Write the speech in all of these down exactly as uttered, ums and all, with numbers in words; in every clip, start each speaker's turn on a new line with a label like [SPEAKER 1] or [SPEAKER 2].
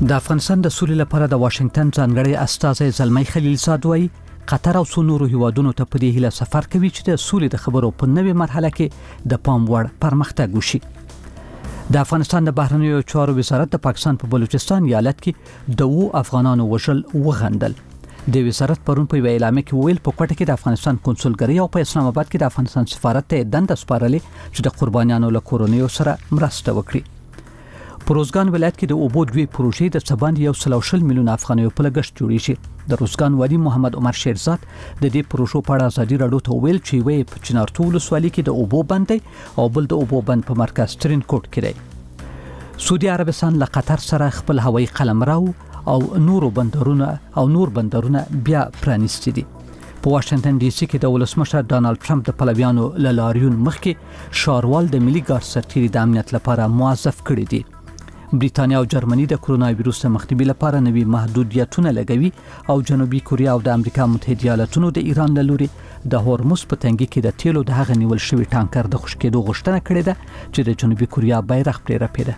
[SPEAKER 1] د افغانستان د سولې لپاره د واشنگټن ځانګړي استازی زلمی خلیلزاد وایي قطر او څو نورو هیوادونو ته په دې هیله سفر کوي چې د سولې د خبرو په نوې مرحله کې د پام وړ پرمختګ وشي. د افغانستان د بهرنیو چارو وزارت د پاکستان په بلوچستان ایالت کې د وو افغانانو وژل وغندل. د وزارت پرون په اعلامیه کې ویل په کوټه کې د افغانستان کنسولګری او په اسلام آباد کې د افغانستان سفارت ته دنده سپارلې چې د قربانیانو له کورنیو سره مرسته وکړي. په روزګان ولایت کې د اوبو دوی پروژې د سباند یو سل او شل میلیون افغانیو په لګښت جوړې شي. د روزګان والی محمد عمر شیرزاد د دې پروژو په اړه ازادي راډیو ته ویل چې وی په چنارتو ولسوالۍ کې د اوبو بند دی او بل د اوبو بند په مرکز ترین کوټ کې دی. سعودي عربستان له قطر سره خپل هوایي قلمرو او نورو بندرونه او نور بندرونه بیا پرانیستي دي. په واشنگټن ډي سي کې د ولسمشر ډانلډ ټرمپ د پلویانو له لاریون مخکې شاروال د ملي ګارد سرتیري د امنیت لپاره موظف کړی دي. بریتانیا او جرمني د کرونا وایروس مخنیوي لپاره نوي محدودیتونه لګوي او جنوبي کوریا او د امریکا متحده ایالاتونو د ایران له لوري د هورمز په تنګي کې د تیلو د هغه نیول شوی ټانکر د خشکېدو غوښتنه کړې ده چې د جنوبي کوریا بیرغ پرې رپېده.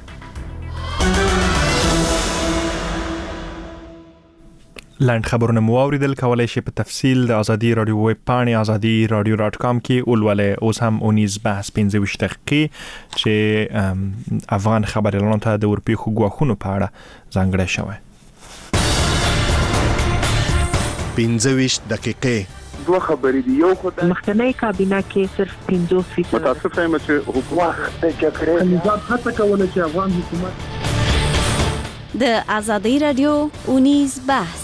[SPEAKER 2] لاند خبرونه مو اوریدل. کولای شئ په تفصیل د ازادي رادیو ویب پاڼې ازادي رادیو ډاټ کام کې ولولئ. اوس هم اونیز بحث پنځه ویشت دقیقې چې افغان خبريالانو ته د ورپېښو ګواښونو په اړه ځانګړی شوی.
[SPEAKER 3] پنځه ویشت دقیقې
[SPEAKER 4] دوه خبرې دي. یو خو د
[SPEAKER 5] مخکنی کابینه کې صرف پنځوس فیصد
[SPEAKER 4] متاسف یم چې حکومت د جګړې
[SPEAKER 6] نظام هڅه کوله چې افغان حکومت
[SPEAKER 7] د ازادي رادیو اونیز بحث.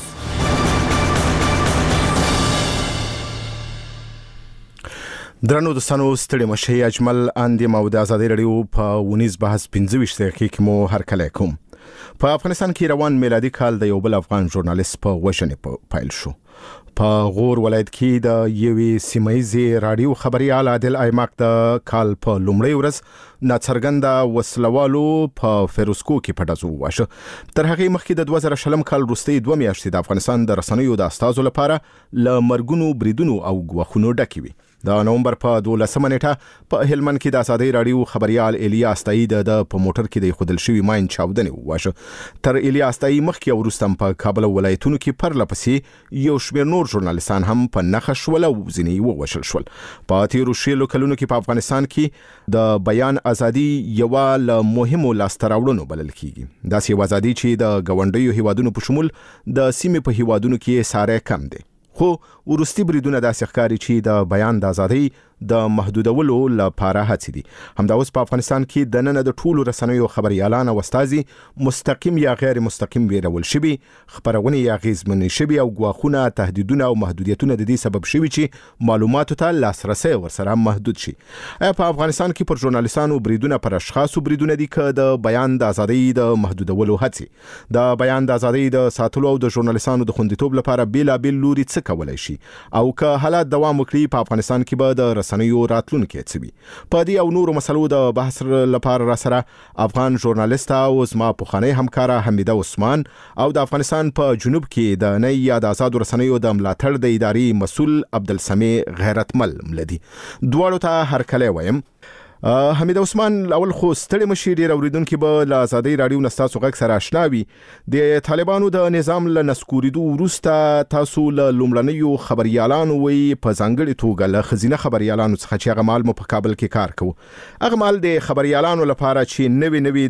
[SPEAKER 3] درنو دوستانو ستړي مشي اجمل اندي مو د ازادي رادیو په ونیز بحث پنځه ویشت دقیقې کې مو هر کله کوم. په افغانستان کې روان میلادي کال د یو بل افغان ژورنالیست په وژنې پایل شو. په غور ولایت کې د یوې سیمایي رادیو خبريال عادل ایماق د کال په لومړۍ ورځ ناڅرګنده وسلوالو په فیروزکو کې پټازو واشه. تر هغه مخکې د دوه زره شلم کال وروستي دوه میاشتې د افغانستان د رسنیو د استازو لپاره ل مرګونو بریدونو او غوښونو ډکې وي. د نومبر په دولسمه نیټه په هلمند کې د ازادي رادیو خبريال الیاس تایید د په موټر کې د خودل شوی ماین چاودنې واشه. تر الیاس تایید مخکې ورستم په کابل ولایتونو کې پرلپسې یو شمېر نور ژورنالیستان هم په نخښ ول او ځینې ووژل شول. په تیرو شلو کلونو کې په افغانستان کې د بیان ازادي یو له مهمو لاستراوړنو بلل کیږي. داسې یو ازادي چې د غونډیو هیوادونو په شمول د سیمې په هیوادونو کې ساره کم دي. خو ورستي بریدونه داسې ښکاري چې د بیان د ازادۍ د محدودولو لپاره هڅې دي. همدا اوس په افغانستان کې د نن د ټولو رسنیو خبريالان او استازي مستقیم یا غیر مستقیم ویرول شوي، خبرونه یا غیزمن شوي او غواخونه تهدیدونه او محدودیتونه د دې سبب شوي چې معلوماتو ته لاسرسي ورسره محدود شي. په افغانستان کې پر ژورنالیستانو بریدونه پر اشخاصو بریدونه دي که د بیان د ازادۍ د محدودولو هڅې د بیان د ازادۍ د ساتلو او د ژورنالیستانو د خوندیتوب لپاره بیلابل لوري څه کولای شي او که حالات دوام وکړي په افغانستان کې به د رسنیو راتلونکي څه وي. په دې او نورو مسلو د بحث لپاره را سره افغان ژورنالیست او زما پخوانی همکار حمیده عثمان او د افغانستان په جنوب کې د نه یا د آزاد رسنیو د ملاتړ د اداري مسؤل عبدالسمیع غیرتمل ملدي. دواړو ته هر کله وایم. حمید عثمان، اول خو ستړي مشي ډیر اوریدونکو به له ازادي رادیو نستاسو غږ سره آشنا وي. د طالبانو د نظام له نسکوریدو وروسته تاسو له لومړنیو خبريالانو وي په ځانګړي توګه له خزینه خبريالانو څخه چې هغه مال مو په کابل کې کار کوي. هغه مال د خبريالانو لپاره چې نوي نوي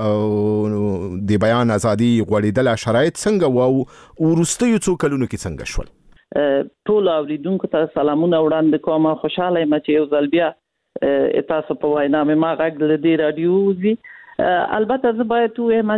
[SPEAKER 3] د د بیان ازادي غوړیدل شرایط څنګه وو ورستیو څو کلونو کې څنګه شول؟
[SPEAKER 8] ټول اوریدونکو ته سلامونه وړاندې کوم. خوشاله یم چې یو ځل بیا تاسو په وینا مې ما غږ له دې رادیو وزي. البته زه باید ووایم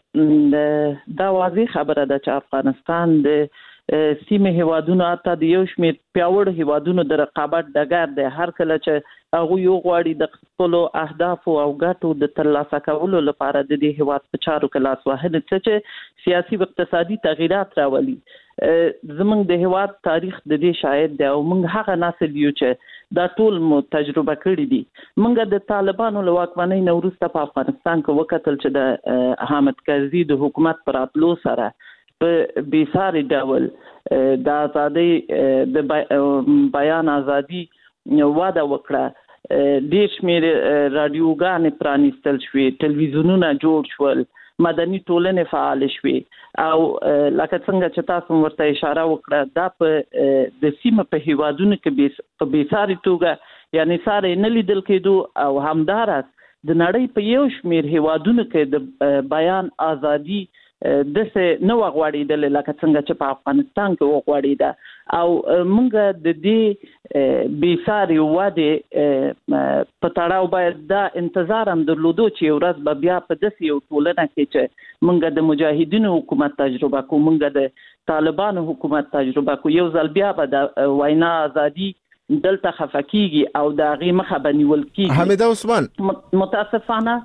[SPEAKER 8] چې دا واضح خبره ده چې افغانستان د سیمې هیوادونو حتی د یو شمېر پیاوړو هیوادونو د رقابت ډګر دی. هر کله چې هغوی یو غواړي د خپلو اهدافو او ګټو د ترلاسه کولو لپاره د دې هیواد په چارو کې لاس وهنه څه چې سیاسي او اقتصادي تغییرات راولي. زمونږ د هیواد تاریخ د دې شاهد دی او موږ هغه نسل یو چې دا ټول مو تجربه کړی دي. موږ د طالبانو له واکمنۍ نه وروسته په افغانستان کې وکتل چې د حامد کرزي د حکومت پر راتلو سره په بیساري ډول د ازادۍ د بیان ازادي وده وکړه. ډېر شمېر رادیوګانې پرانیستل شوې، ټلویزیونونه جوړ شول، مدني ټولنې فعال شوې او لکه څنګه چې تاسو ورته اشاره وکړه دا په د سیمه په هیوادونو کې په بیساري توګه یعنی ساره نه لیدل کېدو او همدارس د نړۍ په یو شمېر هیوادونو کې د بیان ازادي د څه نو غوړېدل لکه څنګه چې په افغانستان کې وغوړېده او موږ د دې بیساري واده په تړاو باید دا انتظار هم درلودو چې ورځ به بیا په داسې یو ټولنه کې چې موږ د مجاهدینو حکومت تجربه کوو موږ د طالبانو حکومت تجربه کوو یو ځل بیا به د وینا ازادي دلته خفکیږي او د هغې مخه به نیول کېږي.
[SPEAKER 3] حمیده عثمان
[SPEAKER 8] متاسفانه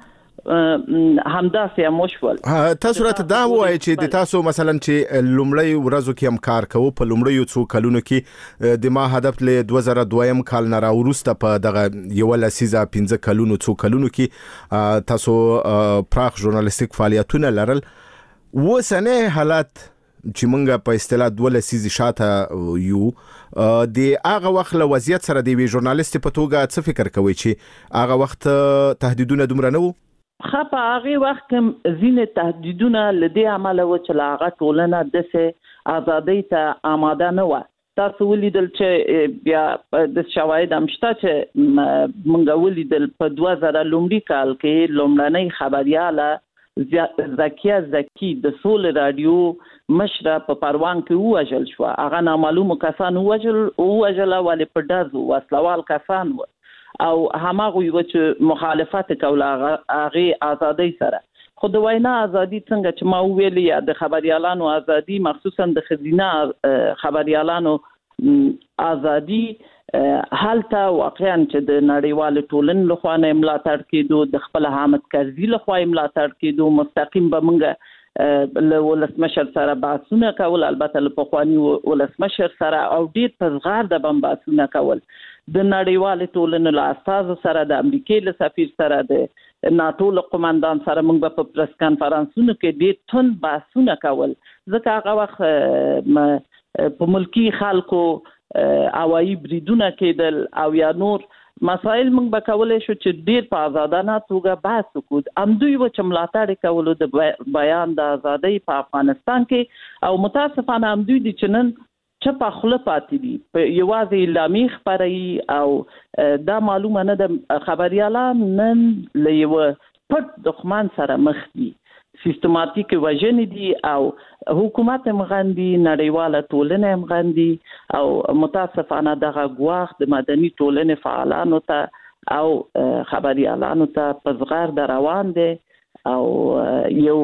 [SPEAKER 8] همدا سیمه وشول.
[SPEAKER 3] تاسو راته دا وایي چې د تاسو مثلا چې لومړی ورځو کې هم کار کوو په لومړیو څو کلونو کې د ما هدف له دوه زره دوه کال نه راوروسته په دغه یو لسیزه پنځه کلونو څو کلونو کې تاسو پراخ ژورنالیستیک فعالیتونه لرل. وسنه حالات چې مونږه په اصطلاح دوه لسیزه شاته یو د هغه وخت له وضعیت سره د وی ژورنالیست په توګه څه فکر کوي چې هغه وخت تهدیدونه دومره نه وو؟
[SPEAKER 8] خا په هغه وخت کې ځینې تهدیدونه لدې عمله و چې لاغه ټولنه د سه ازادۍ ته آماده نه و. تاسو ولیدل چې بیا د شواهد هم شته چې موږ ولیدل په دوه زره لومړي کال کې لومړنۍ خبرياله زکیه زکی د سول رادیو مشره په پروان کې وژل شو. هغه نامعلوم کسان وژل او وژل ولې په دازو وسلوال کسان و او هماغه یو چې مخالفت کوله هغه ازادۍ سره. خو د وینا ازادي څنګه چې ما ویل یا د خبريالانو ازادي مخصوصا د خزینه خبريالانو ازادي حالته واقعا چې د نړیوال ټولنې لخوا نه ملاتړ کېدو د خپل حامد کرزي لخوا ملاتړ کېدو مستقیم به موږ له ولسمشر سره بحثونه کول البته له پخواني ولسمشر سره او ډیر په زغار د بحثونه کول د نړیوال ټولنې له استازو سره د امریکای له سفیر سره د ناتو له قومندان سره موږ په پریس کانفرنسونو کې ډیر تون بحثونه کول ځکه هغه وخت په ملکی خلکو هوایي بریدونه کېدل او یا نور مسائل موږ به کولای شو چې ډیر په آزادانه توګه بحث وکړو. همدوی و چې ملاتړ کولو د بیان د ازادۍ په افغانستان کې او متاسفانه همدوی دي چې نن چې په خپل پاتې دي په یوازې اعلامي خبري او دا معلومه نه د خبريالان نن له یو پټ دښمن سره مخ دي سیستماتیک وژنې دي او حکومت هم غندي نړیواله ټولنه هم غندي او متاسفانه دغه ګواښ د مدني ټولنې فعالانو ته او خبريالانو ته په زغار د روان دي او یو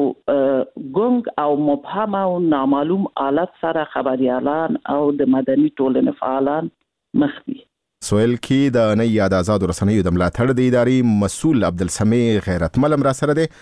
[SPEAKER 8] ګونګ او مبهم او نامعلوم حالت سره خبريالان او د مدني ټولنې فعالان مخ دي.
[SPEAKER 3] سویل کې د نه یاد آزاد رسنیو د ملاتړ د ادارې مسؤل عبدالسمی غیرتمل هم را سره دی.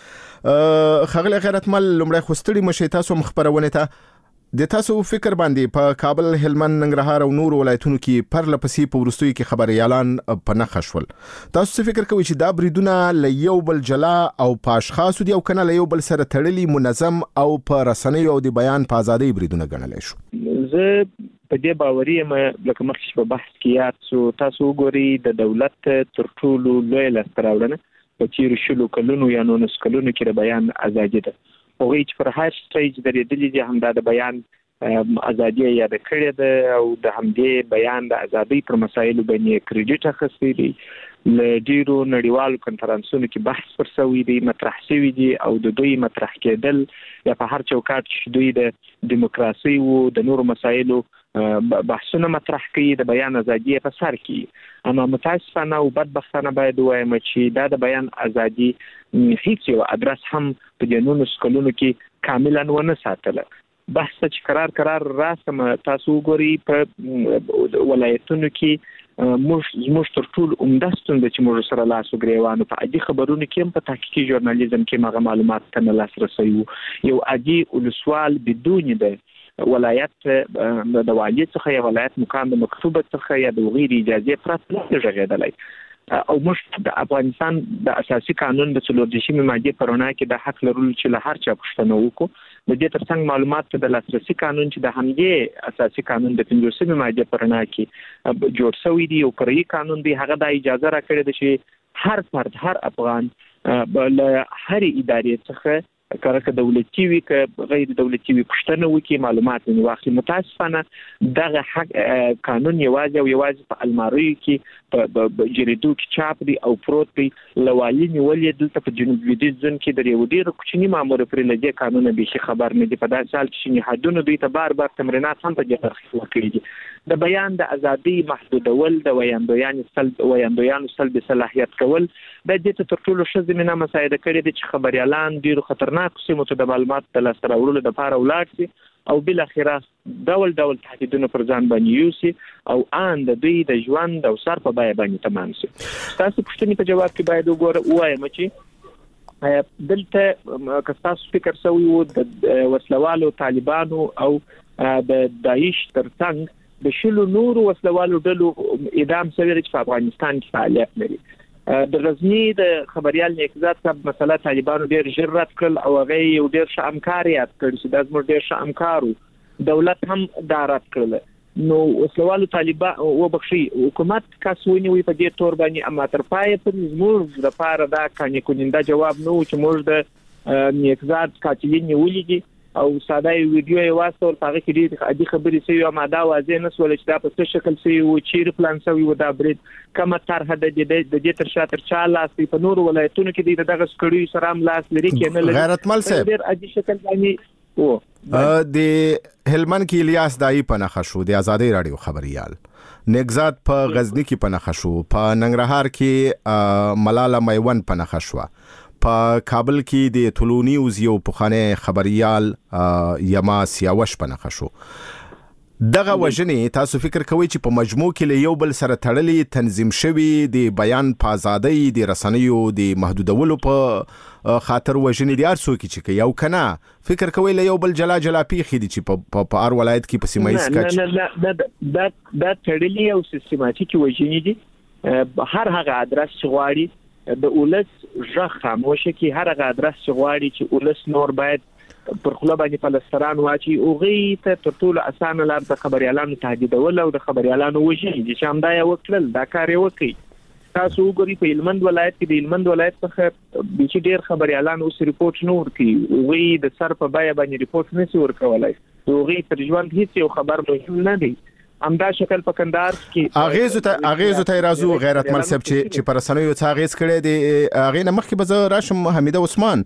[SPEAKER 3] خغل غیرتمل لومړی خوستړي مشه تاسو مخبرونه ته د تاسو فکر باندې په کابل هلمند ننګرهار او نور ولایتونو کې پرله پسې په ورستوي کې خبريالان په نخښ شول. تاسو څه فکر کوئ چې دا بریدونه له یو بل جلا او په اشخاصو دي او کنه له یو بل سره تړلي منظم او په رسنیو او د بیان په ازادۍ بریدونه ګڼل شو؟
[SPEAKER 9] زه په دې باوري یم لکه مخکې په بحث کې یاد شو تاسو وګورئ د دولت تر ټولو لوی لاسته راوړنه په تیرو شلو کلونو یا نولس کلونو کې د بیان ازادي ده. هغوی چې پر هر سټیج درېدلي دي همدا د بیان ازادي یاد کړې ده او د همدې بیان د ازادۍ پر مسایلو باندې کریډټ اخیستی دي. له ډیرو نړیوالو کنفرانسونو کې بحث پر شوی دی مطرح شوی دی او د دوی مطرح کېدل یا په هر چوکاټ چې دوی د دیموکراسي او د نورو مسایلو بحثونه مطرح کوي د بیان ازادي په سر کې. اما متاسفانه او بدبختانه باید وایم چې دا د بیان ازادي هیڅ یو ادرس هم په جنونو سکولونو کې کاملا ونه ساتله. بحث چې قرار قرار راسم تاسو ګوري په ولایتونو کې موږ موږ تر ټولو عمده ستونزه چې موږ سره لاس وګریوانو په عادي خبرونو کې هم په تحقیقي ژورنالیزم کې مغه معلومات ته لاسرسي یو عادي ولسوال بدون د ولایت د والي څخه یا ولایت مقام د مکتوبه څخه یا د غیر اجازه پرته نه ژغېدلای او موږ د افغانستان د اساسي قانون د څلور دېرشمې ماده پرونه کې د حق لرلو چې له هر چا پوښتنه وکړو د دې ترڅنګ معلومات ته د لاسرسي قانون چې د همدې اساسي قانون د پنځوسمې ماده پرونه کې جوړ شوی دی او پرې قانون دی هغه د اجازه راکړي چې هر فرد هر افغان له هر ادارې څخه کارکه دولتي وي که غیر دولتي وي پښتنه وکي معلومات نه واخلي. متاسفانه دغه حق قانون یوازې او یوازې په الماریو کې په جریدو کې چاپ دي او پروت دي. لوالي نیولې دلته په جنوب لویدیځ ځون کې د یو ډیر کوچني مامور پرې لږه قانون به شي خبر نه دي. په داسې حال کې چې نهادونه دوی ته بار بار تمرینات هم په دې برخه ورکړي دي. د بیان د ازادي محدودول، د ویاندویانو سلب ویاندویانو سلب صلاحیت کول د دې ته تر ټولو ښه زمینه مساعده کړې دي چې خبريالان ډیرو خطرناک سیمو ته د معلومات د لاسته راوړلو لپاره ولاړ شي او بل اخره ډول ډول تهدیدونه پر ځان باندې یوسي او ان د دوی د ژوند او سر په بیه باندې تمام شي. تاسو پوښتنې په جواب کې باید وګورئ وایم چې دلته که تاسو فکر سوي وو د وسلوالو طالبانو او د داعش ترڅنګ د شلو نورو وسلوالو ډلو اعدام شوی چې په افغانستان کې فعالیت لري. د غزنی د خبريال نکزات صاحب مسله طالبانو ډیر ژر رد کړل او هغه یو ډیر ښه همکاري یاد کړ چې د زموږ ډیر ښه همکارو دولت هم دا رد کړل. نو وسلوالو طالبان او بخشي حکومت کاسونی وي په دې تور باندې اما تر پای پر زموږ د پاره دا کاني کونیندا جواب نو چې موږ د نکزات قاتلین ولېږي او ساده ویډیو یې واسطه ورته کې دې عادي خبرې سوي او ماده واضح نه سول چې دا په څه شکل سوي او چیرې پلان سوي و دا برید کومه طرح د دې د دې تر شاتر چا لاس په نور ولایتونو کې د دغه سکړی سلام لاس لري کې نه لري.
[SPEAKER 3] غیرتمل صاحب
[SPEAKER 9] ډېر عادي شکل باندې و
[SPEAKER 3] د هلمند کې الیاس دای په نخښ شو د آزادۍ رادیو خبريال، نگزات په غزنی کې په نخښ شو، په ننګرهار کې ملاله میوند په نخښ شو، په کابل کې د طولونی اوز یو پخانه خبريال یما سیاوش په نخښ شو. دغه وجنې تاسو فکر کوئ چې په مجموع کې له یو بل سره تړلې تنظیم شوی د بیان په ازادۍ د رسنیو د محدودولو په خاطر وجنې د ارسو کې چې یو کنه فکر کوئ له یو بل جلا جلا پیخي دي چې په ار ولایت کې په سیمایي
[SPEAKER 9] سکچ نه نه نه دا دا تړلې او سیستماتیکي وجنې دي. هر هغه ادرس غواړي د اولس ژغ خاموشه کې هر هغه ادرس غواړي چې اولس نور باید پر خپل باندې فلسطین واچي او غي ته تر ټولو اسانه لار د خبريالانو تهدیدول او د خبريالانو وژنې چې شامدا یو وکړل دا کار یې وکړي. تاسو وګورئ په هلمند ولایت کې د هلمند ولایت څخه د چې ډیر خبريالانو اوس ریپورت نور کوي او غي د سر په بیه باندې ریپورت نشي ورکولای او غي پر ژوند هیڅ یو خبر مهم نه دی. امدا شکل په کندهار کې
[SPEAKER 3] اغیزو ته اغیزو ته رازو غیرتمل سب چې چې پر سنوي څه اغیز کړي دي اغه نه مخکې به راشم حمیده عثمان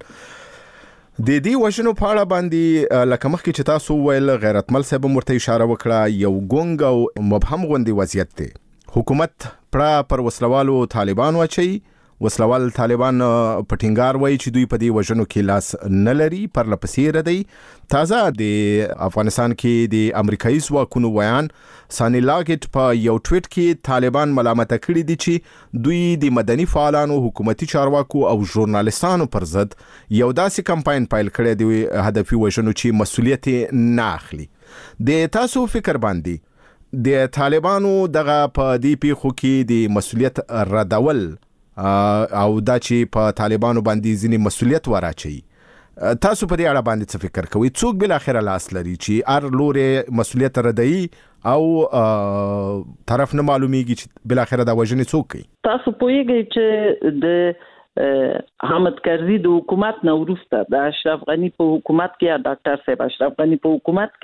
[SPEAKER 3] د دې وژنو په اړه باندې لکه مخکې چې تاسو ویل غیرتمل صاحب مرته اشاره وکړه یو ګونګ او مبهم غوندي وضعیت دی. حکومت پر پر وسلوالو طالبان واچي وسلوال طالبان پټینګار وایي چې دوی په دې وژنو کې لاس نه لري پر لپسې ردی. تازه د افغانستان کې د امریکایي ځواکونو ویان سانی لاګټ په یو ټویټ کې طالبان ملامت کړي دي چې دوی د مدني فعالانو، حکومتي چارواکو او ژورنالستانو پر ضد یو داسې کمپاین پایل کړی دی هدفي وژنو چې مسولیت نه اخلي. د تاسو فکر باندې د طالبانو دغه په دې پیښو کې د مسولیت ردول او دا چې په طالبانو باندې ځینې مسولیت وراچي، تاسو په دې اړه باندې څه فکر کوئ؟ څوک بل اخر لاس لري چې ار لوري مسولیت ردی او طرف نه معلومیږي چې بل اخر دا وژنې څوک کوي؟
[SPEAKER 8] تاسو پوهیږئ چې د حامد کرزي د حکومت نه وروسته د اشرف غنی په حکومت کې یا ډاکټر صاحب اشرف غنی په حکومت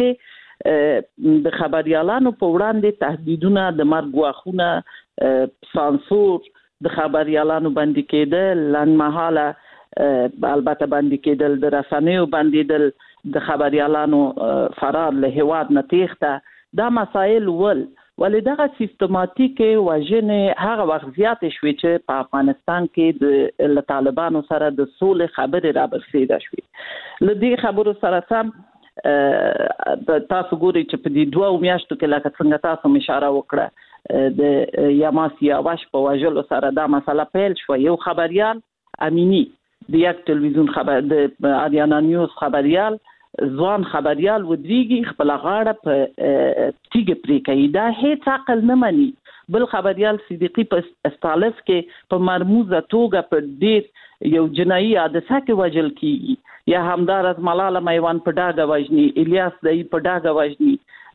[SPEAKER 8] کې د خبريالانو په وړاندې تهدیدونه، د مرګ واخونه، سانسور د خبريالانو باندې کېدل، لنډمهاله البته باندې کېدل، د رسنیو باندې د خبريالانو فرار له هیواد نه تېښته، دا مسایل ول ولې دغه سیستماتیک وژنې هغه وخت زیاتې شوې چې په افغانستان کې د طالبانو سره د سولې خبرې رابرسېده شوې. له دې خبرو سره سم تاسو ګورئ چې په دې دوه میاشتو کې لکه څنګه تاسو اشاره وکړه د یما سیاوش په وژلو سره دا مسله پیل شو. یو خبريال امینی د یک تلویزیون خبر د اریانا نیوز خبريال ځوان خبريال ودریږي خپل غاړه په تیګ پرې کوي، دا هیڅ عقل نه مني. بل خبريال صدیقی په استالف کې په مرموزه توګه په ډیر یو جنایي حادثه کې وژل کیږي، یا همدار از ملاله میوان په ډاګه وژني، الیاس دای په ډاګه وژني.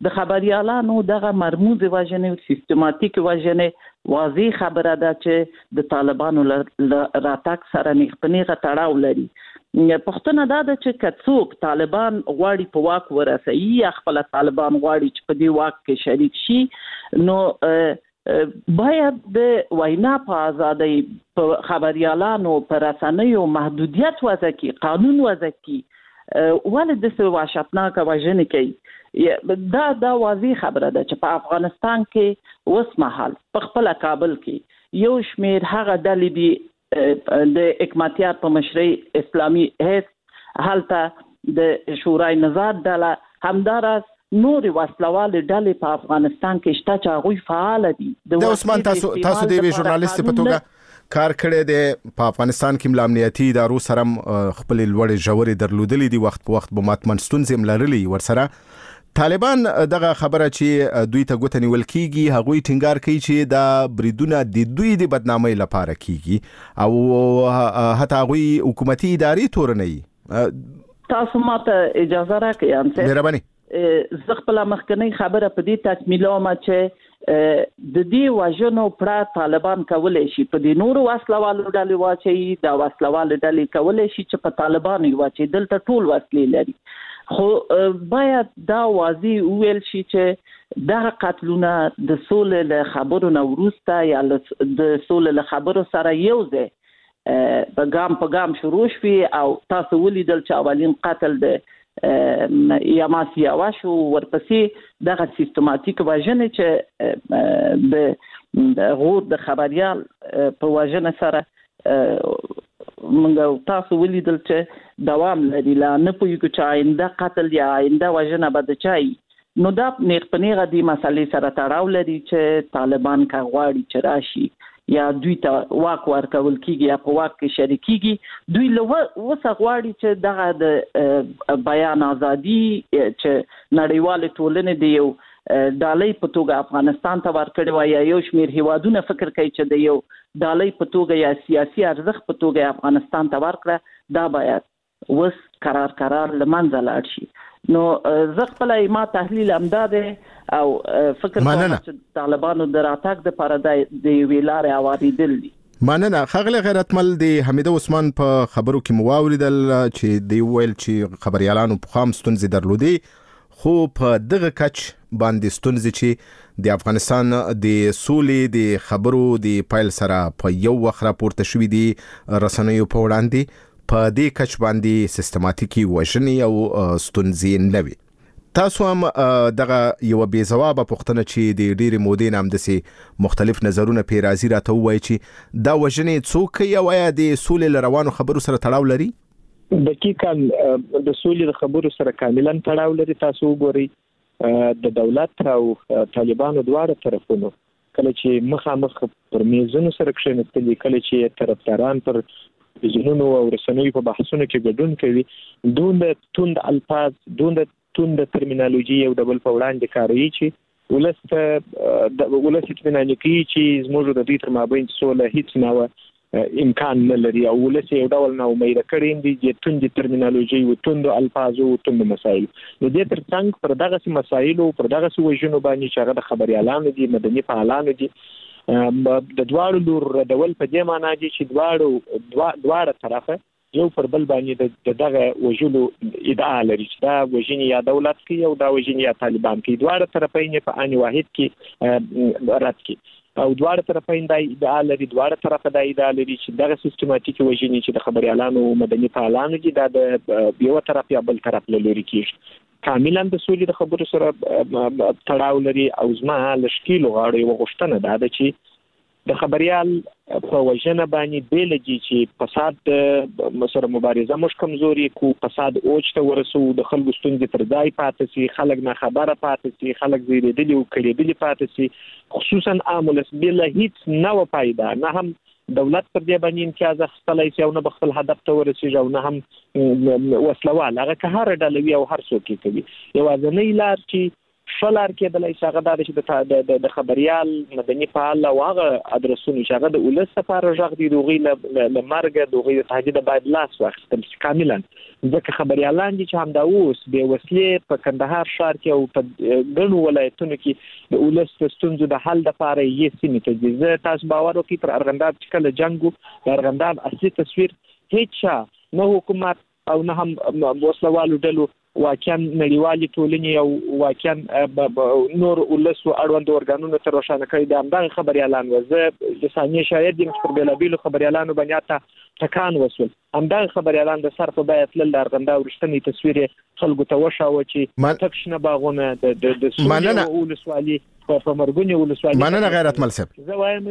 [SPEAKER 8] د خبريالانو دغه مرموز وژنې او سیستماتیک وژنې واضح خبره ده چې د طالبانو راتګ سره نیغ تړاو لري. پښتنه دا ده چې کڅوک طالبان غواړي په واک ورسي یا خپل طالبان غواړي چې په دې واک کې شریک شي، نو باید د وینا په ازادۍ په خبريالانو په رسنیو محدودیت وضع کړي، قانون وضع کړي، ولې د وحشتناک وژنې کوي. دا دا واضح خبره ده چې په افغانستان کې اوس مهال په خپل کابل کې یو شمیر هغه ډلې دي د حکمتیار په مشرۍ اسلامي حزب، هلته د شورای نظار ډله، همداراز نور وسلوال ډلې په افغانستان کې شته چې هغوی فعال دي.
[SPEAKER 3] د عثمان تاسو تاسو د ژورنالیست په توګه کار کړی دی په افغانستان کې مل امنیتي ادارو سره خپل لوړې ژورې درلودلې دي، وخت په وخت به ماتمن ستونزې ملرلي ورسره. طالبان دغه خبره چې دوی ته ګوته نیول کیږي، هغوی ټینګار کوي چې دا بریدونه د دوی د بدنامۍ لپاره کیږي او حتی هغوی حکومتي ادارې تورنوي.
[SPEAKER 8] تاسو ماته اجازه راکړئ انسه
[SPEAKER 3] مهرباني
[SPEAKER 8] زه خپل مخکنی خبره په دې تکمیلوم چې د دې وژنو پر طالبان کولای شي په دې نورو وسلوالو ډلې واچي، دا وسلوال ډلې کولای شي چې په طالبان واچي، دلته ټول وسلې لري. خو باید دا واضح ویل شي چې دا قتلونه د سولې له خبرو نه وروسته یا د سولې له خبرو سره یو ځای په ګام په ګام شروع شوي او تاسو ولیدل چې اولین قتل د یاماس یاوا شو، ورپسې دغه سیستماتیک وژنې چې د غور د خبريال په وژنه سره منګو تاسو ولیدل چې دوام لري، لا نه پوهیږو چې آینده قتل یا آینده وژنه به د چا وي. نو دا نیغ په نیغه دې مسلې سره تړاو لري چې طالبان که غواړي چې راشي یا دوی ته واک ورکول کیږي یا په واک کې شریک کیږي، دوی له وسه غواړي چې دغه د بیان ازادي چې نړیوال ټولنې دی یو ډالۍ په توګه افغانستان ته ورکړی وای، یا یو شمیر هیوادونه فکر کوي چې د یو ډالۍ په توګه یا سیاسي ارزښت په توګه افغانستان ته ورکړه، دا باید وس قرار قرار لمنځه لاړ شي. نو زه خپل ما تحلیل امداده او فکر کوم چې طالبانو د راتګ د لپاره د یوې لارې اواریدل دي.
[SPEAKER 3] مننه. ښاغلی غیرتمل، د حمیده عثمان په خبرو کې مو واوریدل چې دی ویل چې خبريالانو په خام ستونزې درلودي، خو په دغه کچ باندې ستونزې چې د افغانستان د سولې د خبرو د پایل سره په یو وخت راپورته شوې دي رسنیو په وړاندې، په دې کچ باندې سیستماتیکي وژنې او ستونزې نه وي. تاسو هم دغه یو بې ځوابه پوښتنه چې د ډېرې مودې نه همداسې مختلف نظرونه پې راځي راته ووایي چې دا وژنې څوک کوي او آیا د سولې له روانو خبرو سره تړاو لري؟
[SPEAKER 9] دقیقاً د سولې د خبرو سره کاملا تړاو لري. تاسو وګورئ د دولت او طالبانو دواړه طرفونو کله چې مخامخ پر میزونو سره کښېنستلي، کله چې طرفداران پر ځینونو او رسنیو په بحثونو کې ګډون کوي، دومره توند الفاظ، دومره توند ترمینالوژي یو ډول په وړاندې کاروي چې ولس ته د ولس اطمینان کوي چې زموږ د دوی تر مابین سوله هیڅ نه امکان نه لري، او ولس یو ډول نه امید کړي دي چې توند ترمینالوژي او توند الفاظ او توند مسایل. نو د تر څنګه پر دغه مسایل او پر دغه وژنو باندې چې هغه د خبريالانو دي، مدني فعالانو دي، د دواړو لور ډول په دې معنی دي چې دواړو دواړه طرفه یو پر بل باندې د دغه وژلو ادعا لري چې دا وژنې یا دولت کوي او دا وژنې یا طالبان کوي. دواړه طرفین په ان واحد کې رد کوي او دواړه طرفین دا ادعا لري، دواړه طرفه دا ادعا لري چې دغه سیستماتیک وژنې چې د خبريالانو مدني فعالانو دي دا د یو طرف یا بل طرف له لوري کیږي، کاملا د سولې د خبرو سره تړاو لري. او زما لشکیلو غاړې وغوښتنه دا ده چې د خبريال په وژنه باندې به لګي چې فساد سره مبارزه مش کمزوري کو، فساد اوج ته ورسو، د خلکو ستونزې پر ځای پاتې سي، خلک نه خبره پاتې سي، خلک زیریدلي او کړيدلي پاتې سي، خصوصا عامل بل هیڅ نه و پایدا، نه هم دولت پر دې باندې امتیاز اخیستلای شي او نه خپل هدف ته ورسیږي او نه هم وسلوال هغه که هر ډلوي او هر څوک کوي. یوازینۍ لار چې شلار کېدلای شي هغه د چې د خبريال مدني فعال او هغه ادرسونه چې هغه د ولس لپاره ژغ دي دوغي ل مرګ دوغي د تهدید باید لاس واخیستل شي کاملا ځکه خبريالان دي چې همدا اوس به وسلې په کندهار ښار کې او په ګڼو ولایتونو کې د ولس ستونزو د حل لپاره یې سیمې ته ځي تاسو باور وکړئ پر ارغنداب چې کله جنگو د ارغنداب اصلي تصویر هیڅ نه حکومت او نه هم وسلوالو ډلو واقعا نړیوالي ټولنې او واقعا نور ولسو اړوند ورګانونو تر روښانه کړي د همدغه خبريالان وزه لساني شاید دي چې پر بیلابیلو خبريالانو باندې تا ټکان وسول همدغه خبريالان د سر په بیت لل ارغندا ورشتنی تصویر خلکو ته وشاو چې تکشنه باغونه د د سولې ولسوالي په مرګونی ولسوالي
[SPEAKER 3] مننه غیرت ملسب
[SPEAKER 9] زه وایم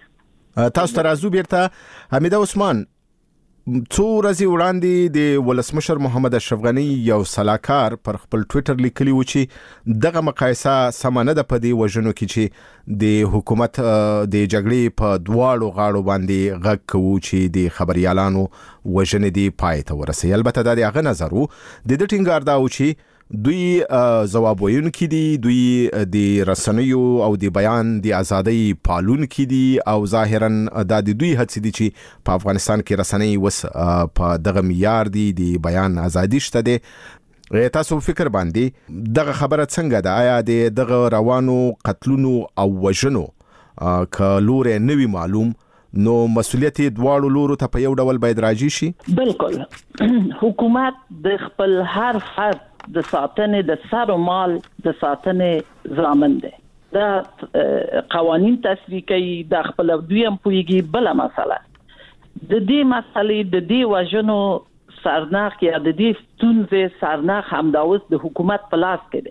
[SPEAKER 3] تاسو ترازو بیرته حمیده عثمان څو ورځې وړاندې د ولسمشر محمد اشرف غنی یو سلاکار پر خپل ټوئیټر لیکلی و چې دغه مقایسه سم نه ده په دې وژنو کې چې د حکومت د جګړې په دواړو غاړو باندې غږ کوي چې د خبريالانو وژنې دی پای ته ورسي البته د هغه نظر وو د دې ټینګار دا و چې دوی ځواب ویونکي دي دوی د رسنیو او د بیان د ازادۍ پالونکي دي او ظاهرا د دوی هڅې دي چې په افغانستان کې رسنۍ وس په دغه معیار دي د بیان ازادي شته دي تاسو فکر باندې دغه خبره څنګه ده آیا د دغه روانو قتلونو او وژنو ک لوري نوي معلوم نو مسؤلیت دواړو لورو ته په یو ډول باید راځي شي
[SPEAKER 8] بالکل حکومت د خپل هر فرد د ساتنې د سر او مال د ساتنې ضامن دی دا قوانين تصویب کوي د خپل دویم پویږي بل مسله د دې مسلې د دې وژنو سرناخ یا د دې ستونزې سرناخ همداوس د حکومت په لاس کې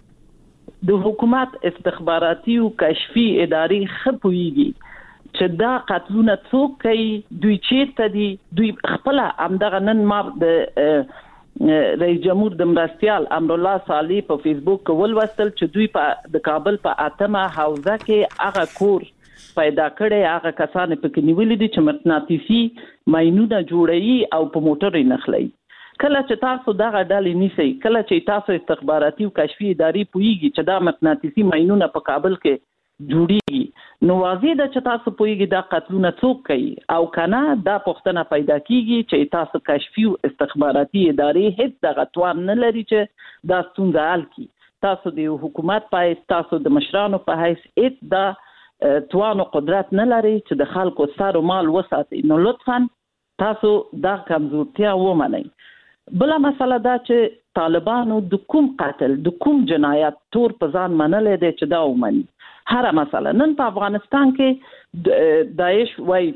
[SPEAKER 8] دی د حکومت استخباراتي او کشفي ادارې خپويږي چې دا قتلونه څوک کوي دوی چیرته دي دوی خپل همدغه نن ما د رئیس جمهور د مرستيال امر الله صالح په فیسبوک کې ولوستل چې دوی په د کابل په اتمه حوزه کې هغه کور پیدا کړي هغه کسان په کې نیولې دي چې مغناطیسي ماینونه جوړي او په موټر نخلي کله چې تاسو دغه ډلې نیسي کله چې تاسو استخباراتي او کشفي ادارې پويږي چې دا مغناطیسي ماینونه په کابل کې جوړيږي نو واضح ده چې تاسو پويږي دا قتلونه څوک کوي او کنه دا پښتنه پیدا کیږي چې تاسو کشفي او استخباراتي ادارې هیڅ دغه توان نه لري چې دا ستونزه حل کړي تاسو د حکومت په تاسو د مشرانو په حیث هیڅ دا توان او قدرت نه لري چې د خلکو سر او مال وساتئ نو لطفا تاسو دا کمزورتیا ومنئ بل مسله دا چې طالبانو د کوم قتل د کوم جنایت تور په ځان منلې دي چې دا ومني هر مسله نن په افغانستان کې داعش وایي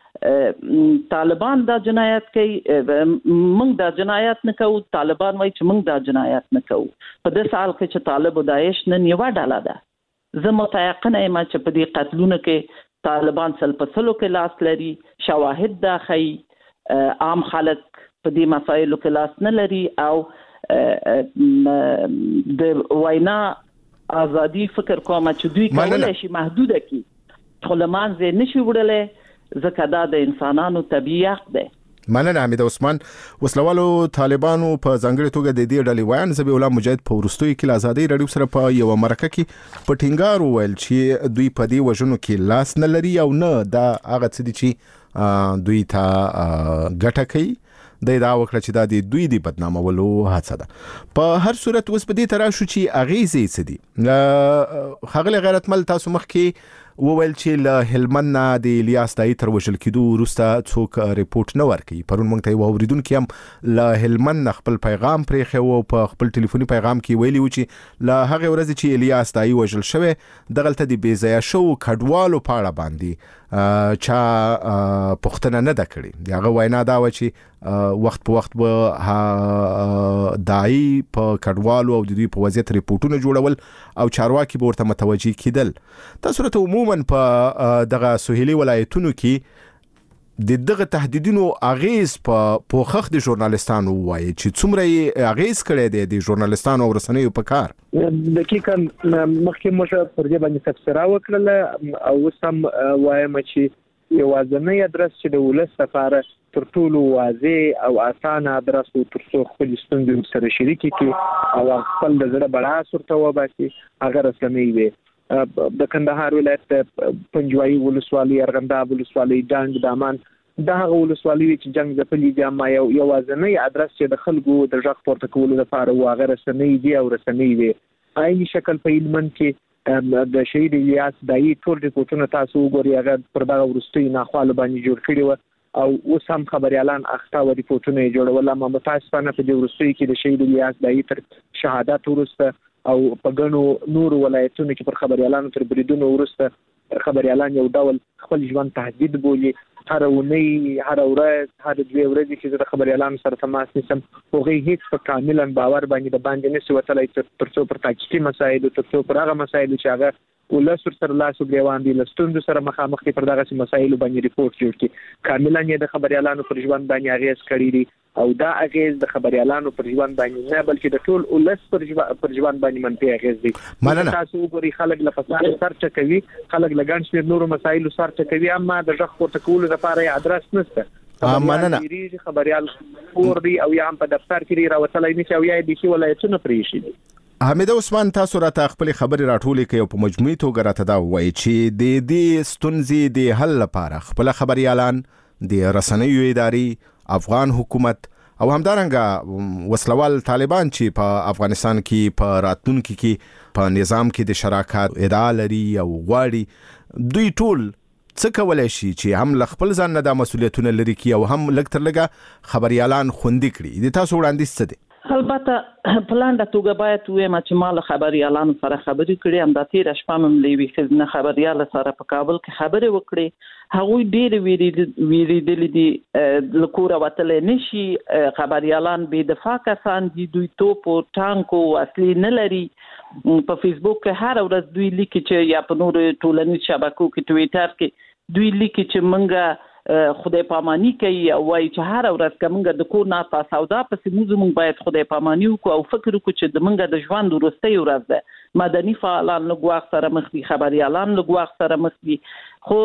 [SPEAKER 8] چې طالبان دا جنایت کوي موږ دا جنایت نه کوو طالبان وایي چې موږ دا جنایت نه کوو په دې سال کې چې طالب او داعش نن یو ډله ده زه متيقنه یم چې په دې قتلونو کې طالبان سل په سلو کې لاس لري شواهد دا خي عام خلک په دې مسایلو کې لاس نه لري او د وینا ازادي فکر کوم چې دوی کولای شي محدوده کی خلمان زه نشي وړلې ځکه دا د انسانانو طبيعي حق دی
[SPEAKER 3] مننه حمید عثمان وسلوالو طالبانو په ځنګړي توګه د دې ډلې وایي زبی الله مجاهد په ورستوي کې آزادي رادیو سره په یو مرکه کې په ټینګار وویل چې دوی په دې وژنو کې لاس نه لري او نه دا هغه څه دي چې دوی ته ګټه کوي د دا وکړه چې دا د دوی د بدنامولو هڅه ده په هر صورت اوس په دې تر شو چې اغیزې څه دي خغل غیرتمل تاسو مخ کې وویل چې له هلمند نه د الیاس دای تر وشل کېدو وروسته څوک ریپورت نه ورکړي پرون موږ ته یو اوریدونکو هم له هلمند خپل پیغام پرې خو په خپل ټلیفوني پیغام کې ویلي و چې له هغه ورځ چې الیاس دای وژل شوی دغلته د بیزیا شو کډوالو په اړه باندې چا پښتنه نه د کړي دغه وینا دا و چې وخت په وخت به دای په کډوالو او د دوی په وضعیت ریپورتونه جوړول او چارواکي ورته متوجي کیدل تاسو ته عموما په دغه سهيلي ولایتونو کې د دغه تهدیدونو اغیز په پوخخ د ژورنالستانو وایي چې څومره اغیز کړي دي د ژورنالستانو او رسنیو په کار
[SPEAKER 9] دقیقاً مخکې موږ پر دې باندې تفسیر وکړل او سم وایم چې یوازینی ادرس چې د ولس لپاره تر ټولو واضح او اسانه ادرس او ترڅو خپل ستونزې سره شریک کړي او خپل د زړه بړاس ورته وباسي هغه رسنۍ وي. د کندهار ولایت پنجوایي ولسوالۍ، ارغنداب ولسوالۍ، جنګ، دامان دا هغه ولسوالۍ چې جنګ ځپلي دي، اما یو یوازینی ادرس چې د خلکو د غږ پورته کولو لپاره هغه رسنۍ دي او رسنۍ وي. عیني شکل په هلمند کې د شهید الیاس دایي ټول ریپورتونه تاسو وګورئ، هغه پر دغه وروستي ناخوالو باندې جوړ کړي وو او اوس هم خبريالان اخته و ریپورتونه جوړول. اما متاسفانه په دې وروستي کې د شهید الیاس دایي تر شهادت وروسته او په ګڼو نور ولایتونو کې پر خبريالانو تر بریدونو وروسته خبريالان یو ډول خپل ژوند تهدید بولي. هر ونی هر ورځ هر دوه ورځې چې د خبريالانو سره تماس نیسم هغه هیڅ په کاملا باور باندې د باندې نشي وتلای ترڅو پر تاکتیکي مسایل او ترڅو پر هغه مسایل چې هغه ولس سره لاس ګریوان دي لستوند سره مخامخ دي پر دغه مسایل باندې ریپورت جوړ کړي. کاملا یې د خبريالانو پر ژوند باندې اغیز کړی دي او دا اغیز د خبريالانو پر ژوند باندې نه بلکې د ټول ولس پر پر ژوند باندې منفي اغیز دي. تاسو وګورئ خلک له فساد سرچ کوي، خلک لګان شمیر نورو مسایل سرچ کوي، اما د ځخ پورته کولو لپاره ادرس نشته.
[SPEAKER 3] مننه.
[SPEAKER 9] خبريال پور دي او یا هم په دفتر کې راوتلای نشي او یا د شي ولایتونو پرې شي.
[SPEAKER 3] حمید عثمان تاسو راته خپل خبري راټولې کوي په مجموعي توګه راته دا وایي چې د دې ستونزې د حل لپاره خپل خبريالان د رسنیو ادارې، افغان حکومت او همدارنګه وسلوال طالبان چې په افغانستان کې په راتلونکي کې په نظام کې د شراکت ادعا لري او غواړي، دوی ټول څه کولای شي چې هم خپل ځان نه د مسولیتونو لري کی او هم لږ تر لږه خبريالان خوندي کړي. د تاسو وړاندیز څه دي؟
[SPEAKER 8] البته پلان د توګه باید وایم چې مال خبريالانو سره خبرې کړي، هم د تیر شپه مم لوي خزنه خبريال سره په کابل کې خبرې وکړي. هغوی ډېر ویریدل دي د کور وتل نشي، خبريالان بې دفاع کسان دي، دوی توپ او ټانکو اصلي نه لري. په فیسبوک کې هر ورځ دوی لیکي چې یا په نور ټولنیز شبکو کې ټویټر کې دوی لیکي چې منګه خدای پامانی کوي او وایي چې هر ورځ کومګه د کور نه په سودا پسې موږ موږ باید خدای پامانی وکړو او فکر وکړو چې د منګه د ژوند وروستۍ ورځ ده. مدني فعالان له ګواښ سره مخ دي، خبريالان له ګواښ سره مخ دي. خو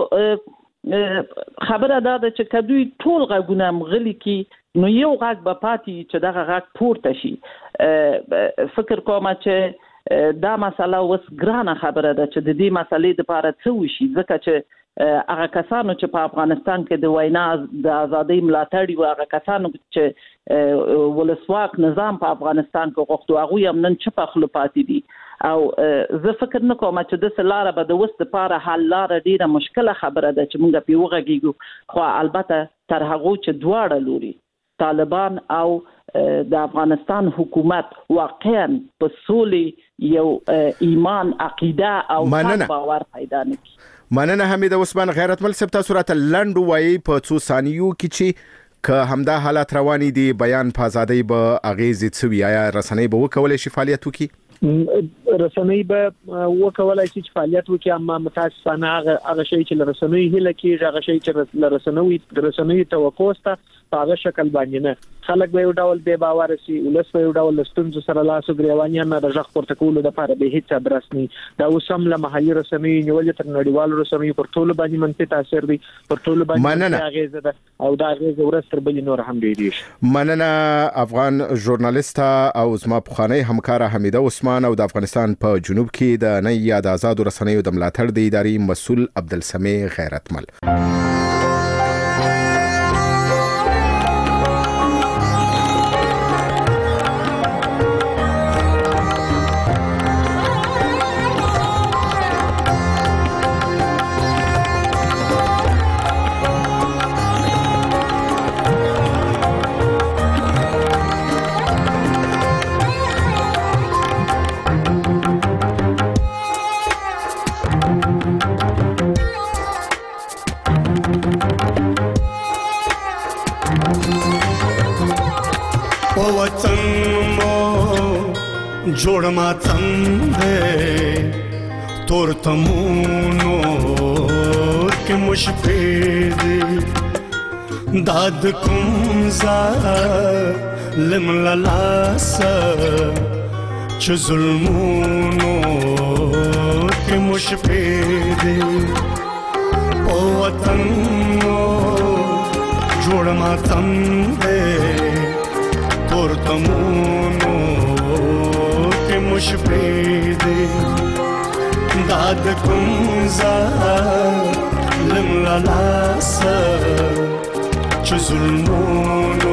[SPEAKER 8] خبره دا ده چې کدوې ټول غږونه مغلي کی نو یو غږ به پاتې چې دغه غږ پورته شي. فکر کوم چې دا مسله اوس ګرانه خبره ده چې د دې مسلې لپاره څه وشي، ځکه چې هغه کسانو چې په افغانستان کې د وینا د ازادۍ ملاتړ او هغه کسانو چې ولسواک نظام په افغانستان کې غوښتو هغه هم نن چپ خپل پاتې دي او زه فکر نه کوم چې د سلاره به د وست لپاره حل لار ډیره مشکله خبره ده چې موږ په وګړو. خو البته تر هغه چې دواړه لوري طالبان او د افغانستان حکومت واقعا په سولې یو ایمان عقیده او باور پیدا نکړي.
[SPEAKER 3] مننه حمید عثمان. غیرتمل صاحب تاسو راته لنډ وایي په څو ثانیو کې چې که همدا حالات رواني دي بیان په ازادۍ به اغیز څه وي، آیا رسنۍ به وکولای شي فعالیت وکړي؟
[SPEAKER 9] رسنۍ به وکولای شي چې فعالیت وکړي، اما متاسفانه هغه هغه شی چې رسنۍ هله کې هغه شی چې رسنۍ رسنۍ توقع ستا په هغه شکل باندې نه. خلک به یو ډول بے باور شي، ولس به یو ډول ستونزو سره لاس ګریوان نه د ځخ پورته کولو لپاره به هیڅ ادرس نه. دا اوس هم له محلي رسنۍ نیولې تر نړیوالو رسنۍ پر ټولو باندې منفي تاثیر دی، پر ټولو باندې اغیز ده او دا اغیز ورس تر بل نور هم دی.
[SPEAKER 3] مننه افغان ژورنالیست او زما پخوانی همکار حمید عثمان او د افغانستان په جنوب کې د نه یاد آزاد رسنیو د ملاتړ د ادارې مسؤل عبدالسمی غیرتمل.
[SPEAKER 10] جوړ ما څنګه تور تمونو کې مشفید داد کوم ظالم لاس چې ظلمونو کې مشفید او وطن جوړ ماتم دې تورتمونو کې مشپې دې داد کوم زار لم لا لاس چې ظلمونو